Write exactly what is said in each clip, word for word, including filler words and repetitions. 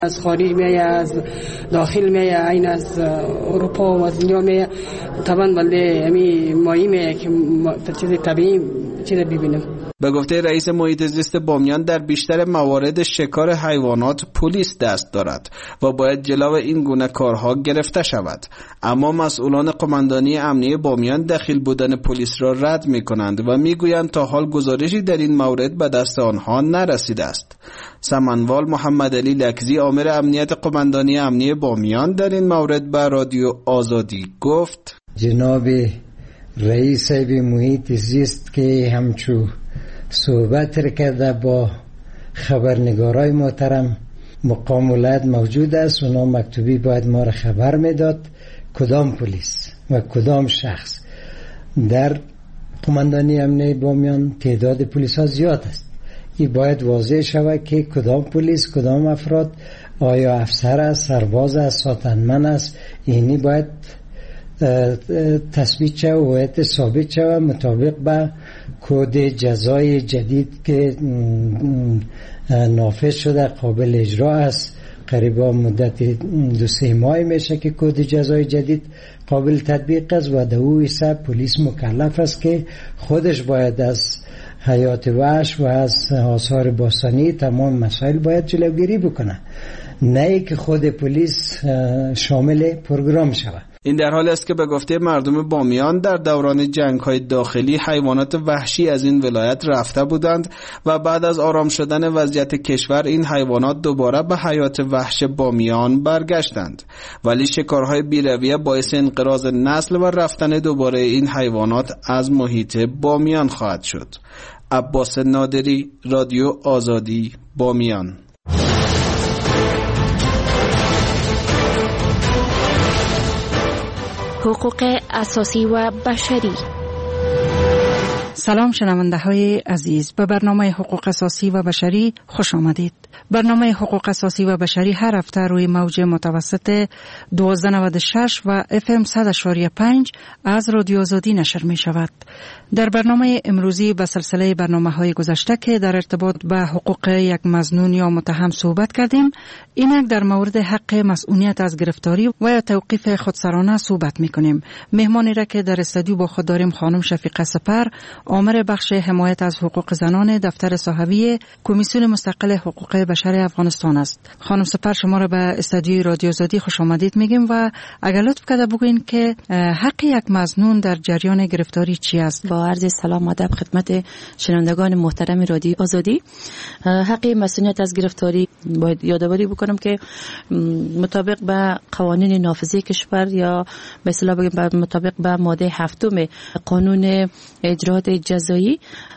از خارج میای، از داخل میای، این از اروپا و از دنیا میای. طبعا بلده امی مایی میای که چیز طبیعی چیز ببینم. به گفته رئیس محیط زیست بامیان در بیشتر موارد شکار حیوانات پلیس دست دارد و باید جلو این گونه کارها گرفته شود، اما مسئولان قماندانی امنیه بامیان دخیل بودن پلیس را رد می کنند و می گویند تا حال گزارشی در این مورد به دست آنها نرسیده است. سمنوال محمد علی لکزی آمر امنیت قماندانی امنیه بامیان در این مورد به رادیو آزادی گفت: جناب رئیس محیط زیست که همچو صحبت کرده با خبرنگارای محترم، مقام ولایت موجود است، اونا مکتوبی باید ما را خبر میداد کدام پلیس و کدام شخص. در قماندانی امنیه بامیان تعداد پلیس ها زیاد است، این باید واضح شود که کدام پلیس کدام افراد، آیا افسر است، سرباز است، ساتنمن است، اینی باید تثبیت شود و باید ثابت شود مطابق به کد جزای جدید که نافذ شده، قابل اجرا است. قریبا مدت دو سه ماه میشه که کد جزای جدید قابل تطبیق است و در او حساب پلیس مکلف است که خودش باید از حیات وحش و از آثار باستانی تمام مسائل باید جلوگیری بکنه، نه که خود پلیس شامل پروگرام شود. این در حالی است که به گفته مردم بامیان در دوران جنگ‌های داخلی حیوانات وحشی از این ولایت رفته بودند و بعد از آرام شدن وضعیت کشور این حیوانات دوباره به حیات وحش بامیان برگشتند، ولی شکارهای بی‌رویه باعث انقراض نسل و رفتن دوباره این حیوانات از محیط بامیان خواهد شد. عباس نادری، رادیو آزادی، بامیان. حقوق اساسی و بشری. سلام شنونده های عزیز، به برنامه حقوق اساسی و بشری خوش آمدید. برنامه حقوق اساسی و بشری هر هفته روی موج متوسط دوازده نود و شش و اف ام صد و پنج از رادیو آزادی نشر می شود. در برنامه امروزی به سلسله برنامه های گذشته که در ارتباط به حقوق یک مظنون یا متهم صحبت کردیم، اینک در مورد حق مسئولیت از گرفتاری و یا توقیف خودسرانه صحبت می کنیم. مهمانی را که در استودیو با خود داریم خانم شفیقه سپر، آمر بخش حمایت از حقوق زنان دفتر صحوی کمیسیون مستقل حقوق بشر افغانستان است. خانم سپر، شما را به استودیوی رادیو آزادی خوش آمدید میگیم و اگر لطف کرده بگوین که حق یک مظنون در جریان گرفتاری چی است؟ با عرض سلام و ادب خدمت شنوندگان محترم رادیو آزادی، حق مسئولیت از گرفتاری باید یادآوری بکنم که مطابق به قوانین نافذه کشور یا به اصطلاح بگیم مطابق به ماده هفتم قانون اجرات جزایی،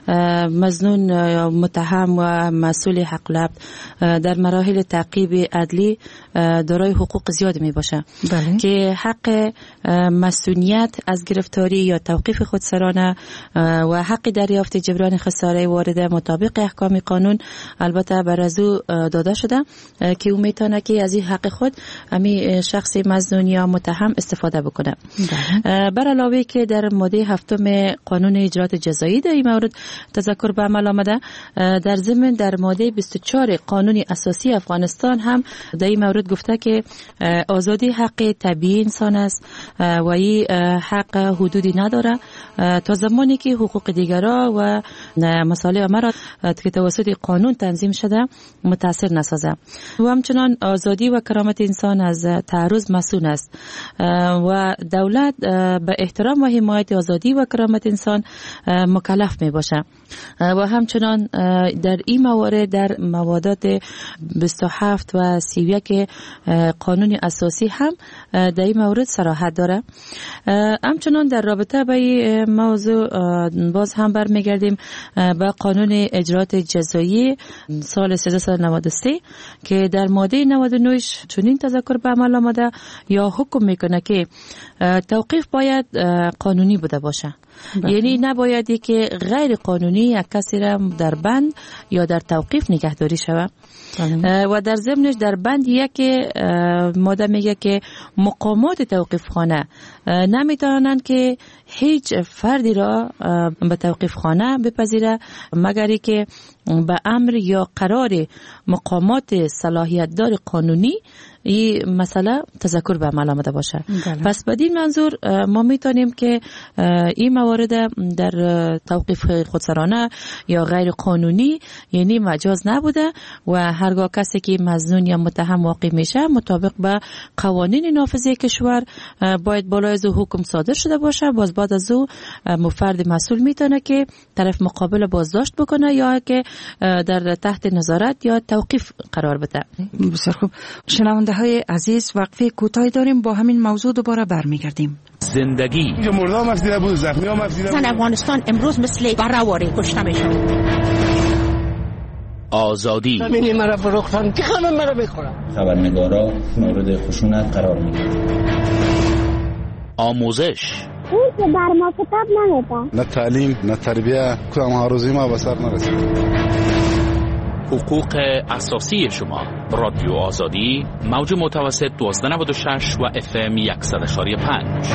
مظنون متهم و مسئول حق العبد در مراحل تعقیب عدلی دارای حقوق زیاد می باشه. بله. که حق مسئولیت از گرفتاری یا توقیف خودسرانه و حق دریافت جبران خساره وارد مطابق احکام قانون البته بر از او داده شده که او میتونه که از این حق خود امی شخص مظنون یا متهم استفاده بکنه. بله. بر علاوه که در ماده هفتم قانون اجرات جزایی در این مورد تذکر به عمل آمده، در ضمن در ماده بیست و چهار قانون اساسی افغانستان هم در این مورد گفته که آزادی حق طبیعی انسان است و این حق حدودی نداره تا زمانی که حقوق دیگران و مصالح عامه را که توسط قانون تنظیم شده متاثر نسازه. و همچنان آزادی و کرامت انسان از تعرض مسئول است و دولت به احترام و حمایت آزادی و کرامت انسان مکلف می باشه. و همچنان در این موارد در موادات بیست و هفت و سی و یک قانون اساسی هم در این مورد صراحت داره. همچنان در رابطه با این موضوع باز هم برمیگردیم به قانون اجرات جزایی سال سیزده و نود و سه که در ماده نود و نه چنین تذکر به عمل آمده یا حکم میکنه که توقیف باید قانونی بوده باشه. بله. یعنی نبایدی که غیر قانونی یک کسی را در بند یا در توقیف نگهداری شود. بله. و در ضمنش در بند یک ماده میگه که مقامات توقیف خانه نمیتونن که هیچ فردی را به توقیف خانه بپذیره مگری که به امر یا قرار مقامات صلاحیت‌دار قانونی این مسئله تذکر به عمل آمده باشه. بله. پس بدین منظور ما میتونیم که این موارد در توقیف خودسرانه یا غیر قانونی یعنی مجاز نبوده و هرگاه کسی که مظنون یا متهم واقع میشه مطابق به قوانین نافذه کشور باید بالای از حکم صادر شده باشه. باز بعد از او فرد مسئول میتونه که طرف مقابل بازداشت بکنه یا که در تحت نظارت یا توقیف قرار بده. بسیار خوب. شنونده های عزیز وقفه کوتاهی داریم، با همین موضوع دوباره برمیگردیم. زندگی اینجا مردم مفیده بود، زخمی ها مفیده بود. زن افغانستان امروز مثل برهواری کشته میشن. آزادی همینی مرا فروختن که همه مرا بخورن. خبرنگارا مورد خشونت قرار میگیرن. آموزش اون که بر ما کتاب نمیده. نه تعلیم نه تربیه، کدام هاروزی ما به سر نرسید. حقوق اساسی شما. رادیو آزادی موج متوسط دوازده نود و شش و اف ام صد و پنج.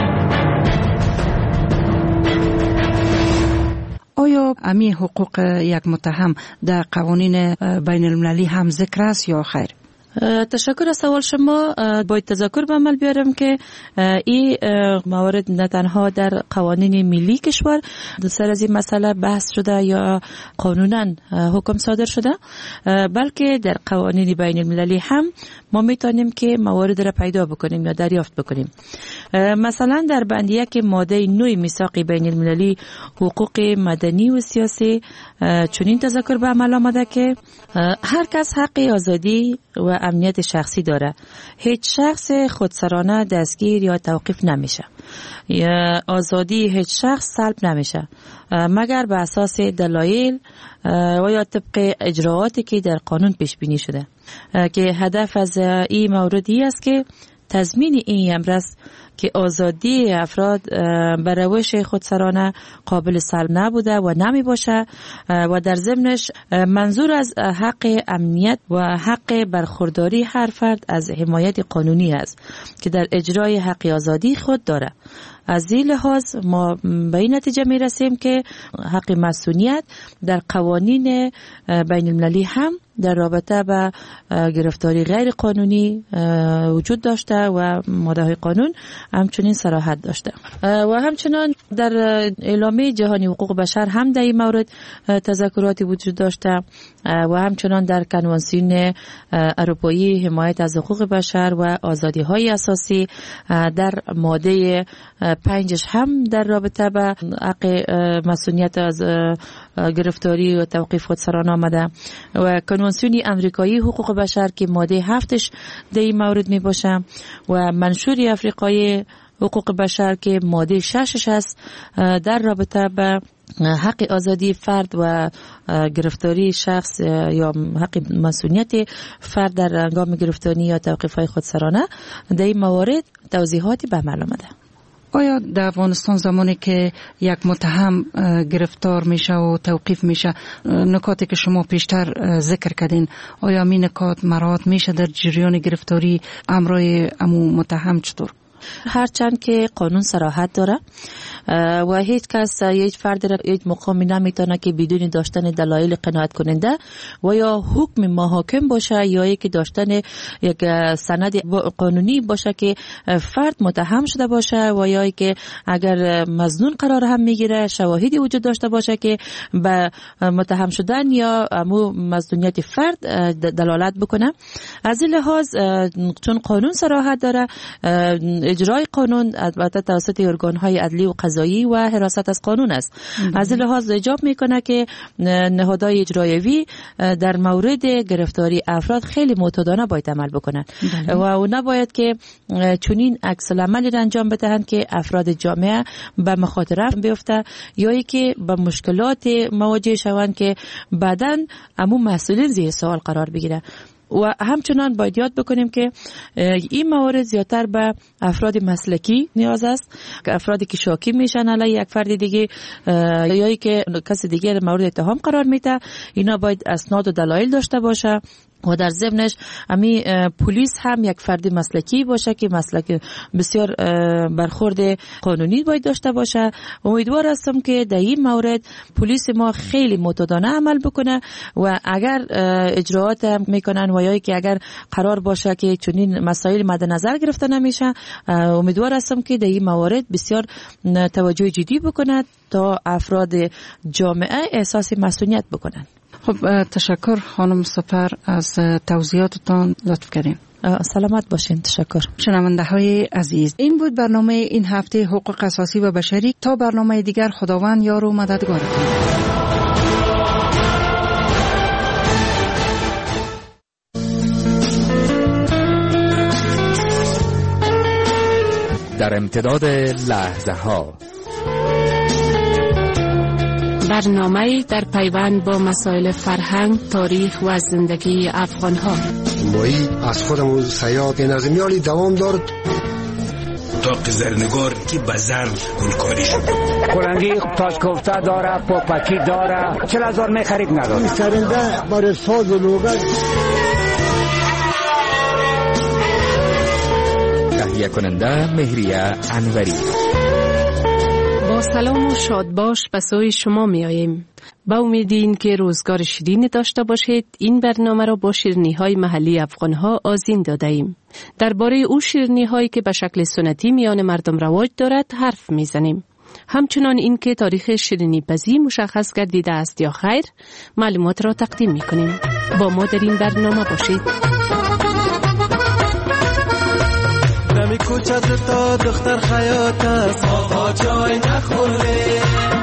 آیا امی حقوق یک متهم در قوانین بین المللی هم ذکر است یا خیر؟ تشکر از سوال شما. باید تذکر به عمل بیارم که این موارد نه تنها در قوانین ملی کشور سر از این مسئله بحث شده یا قانونا حکم صادر شده، بلکه در قوانین بین المللی هم ما میتونیم که موارد را پیدا بکنیم یا دریافت بکنیم. مثلا در بند یک ماده نه میثاق بین المللی حقوق مدنی و سیاسی چنین تذکر به عمل آمده که هر کس حق آزادی و امنیت شخصی داره. هیچ شخص خودسرانه دستگیر یا توقیف نمیشه. یا آزادی هیچ شخص سلب نمیشه مگر به اساس دلایل و یا طبق اجراعاتی که در قانون پیش بینی شده، که هدف از این موردی است که تضمین این امر است که آزادی افراد به روش خودسرانه قابل سلب نبوده و نمی باشه و در ضمنش منظور از حق امنیت و حق برخورداری هر فرد از حمایت قانونی است که در اجرای حق آزادی خود داره. از این لحاظ ما به این نتیجه می رسیم که حق مسئولیت در قوانین بین المللی هم در رابطه با گرفتاری غیر قانونی وجود داشته و ماده های قانون همچنین صراحت داشته و همچنان در اعلامیه جهانی حقوق بشر هم در این مورد تذکراتی وجود داشته و همچنان در کنوانسیون اروپایی حمایت از حقوق بشر و آزادی های اساسی در ماده پنجش هم در رابطه با حق مسئولیت از گرفتاری و توقیف خودسرانه آمده و کنوانسیون امریکایی حقوق بشر که ماده هفتش در این مورد می باشه و منشور افریقایی حقوق بشر که ماده ششش است در رابطه با حق آزادی فرد و گرفتاری شخص یا حق مسئولیت فرد در هنگام گرفتاری یا توقیف های خودسرانه در این موارد توضیحاتی به عمل آمده. آیا در افغانستان زمانی که یک متهم گرفتار میشه و توقیف میشه نکاتی که شما پیشتر ذکر کردین آیا می نکات مراعات میشه در جریان گرفتاری امرای امو متهم چطور؟ هرچند که قانون صراحت داره و هیچ کس هیچ فرد را هیچ مقامی نمیتونه که بدون داشتن دلایل قناعت کننده و یا حکم محاکم باشه یا یک داشتن یک سند قانونی باشه که فرد متهم شده باشه و یا که اگر مظنون قرار هم میگیره شواهدی وجود داشته باشه که به متهم شدن یا امو مظنونیت فرد دلالت بکنه. از این لحاظ چون قانون صراحت داره اجرای قانون البته توسط ارگان‌های عدلی و قضایی و حراست از قانون است. از این لحاظ ایجاب میکنه که نهادهای اجرایی در مورد گرفتاری افراد خیلی معتادانه باید عمل بکنن و نباید که چنین عکس العملی را انجام بدهند که افراد جامعه به مخاطره بیفته یا ای که به مشکلات مواجه شوند که بعداً امو مسئولین زیر سوال قرار بگیره. و همچنان باید یاد بکنیم که این موارد زیادتر به افراد مسلکی نیاز است، افرادی که شاکی میشن علیه یک فرد دیگه یا که کسی دیگه مورد اتهام قرار میده، اینا باید اسناد و دلایل داشته باشه و در ضمنش امی پلیس هم یک فرد مسلکی باشه که مسلک بسیار برخورد قانونی باید داشته باشه. امیدوار هستم که در این مورد پلیس ما خیلی معتادانه عمل بکنه و اگر اجراعات میکنن و یا که اگر قرار باشه که چنین مسائل مد نظر گرفته نمیشه، امیدوار هستم که در این موارد بسیار توجه جدی بکند تا افراد جامعه احساس مسئولیت بکنن. خب تشکر خانم سپر از توضیحاتتان، لطف کردین. سلامت باشین. تشکر. شنونده های عزیز، این بود برنامه این هفته حقوق اساسی و بشری. تا برنامه دیگر خداوند یار و مددگارتون. در امتداد لحظه ها برنامه در پیوند با مسائل فرهنگ، تاریخ و زندگی افغان ها. مایی از خودمون سیاد نظمیالی دوام دارد. اتاق زرنگار که بزر گلکاری شد. کلنگی تاج کوفته داره، پاپکی داره، چل هزار می خرید نداره. سرنده برای ساز و لوگل. تهیه کننده مهریه انوری. با سلام و شادباش به سوی شما می آییم. با امید این که روزگار شیرین داشته باشید، این برنامه را با شیرینی های محلی افغان ها آذین داده ایم. درباره او شیرینی هایی که به شکل سنتی میان مردم رواج دارد حرف می زنیم. همچنان این که تاریخ شیرینی پزی مشخص گردیده است یا خیر، معلومات را تقدیم می کنیم. با ما در این برنامه باشید. نمی کوچت تا دختر خیاط است، آقا جای نخوره،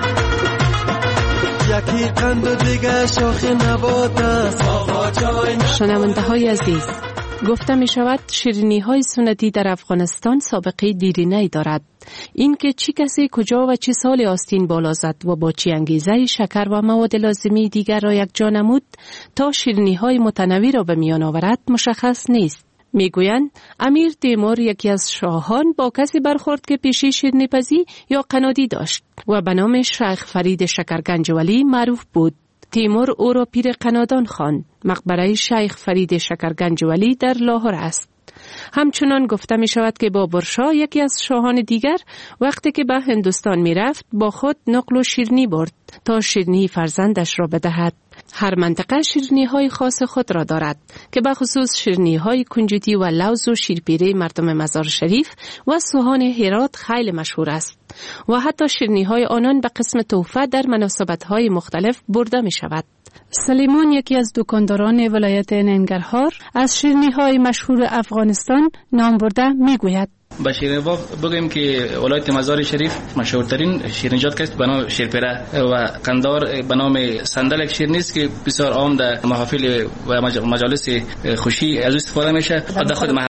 یکی قند و دیگه شاخ نبات است، آقا جای نخوره. شنونده های عزیز، گفته می شود شیرینی های سنتی در افغانستان سابقه دیرینه‌ای دارد. این که چی کسی کجا و چه سال آستین بالا زد و با چی انگیزه شکر و مواد لازمی دیگر را یک جا نمود تا شیرینی های متنوع را به میان آورد مشخص نیست. میگویند امیر تیمور یکی از شاهان با کسی برخورد که پیشی شیرینی‌پزی یا قنادی داشت و به نام شیخ فرید شکرگنجولی معروف بود. تیمور او را پیر قنادان خواند. مقبره شیخ فرید شکرگنجولی در لاهور است. همچنان گفته می شود که بابر شاه یکی از شاهان دیگر وقتی که به هندوستان می رفت با خود نقل و شیرینی برد تا شیرینی فرزندش را بدهد. هر منطقه شیرینی های خاص خود را دارد که به خصوص شیرینی های کنجوتی و لوز و شیرپیره مردم مزار شریف و سوهان هرات خیلی مشهور است و حتی شیرینی های آنان به قسم تحفه در مناسبت های مختلف برده می شود. سلیمان یکی از دکانداران ولایت ننگرهار از شیرینی های مشهور افغانستان نام برده می گوید. با شیرینی باغ بگویم که ولایت مزار شریف مشهورترین شیرینیجات است به نام شیرپیره و قندار به نام صندل یک شیرینی است که بسیار عام در محافل و مجالس خوشی از استفاده میشه. خود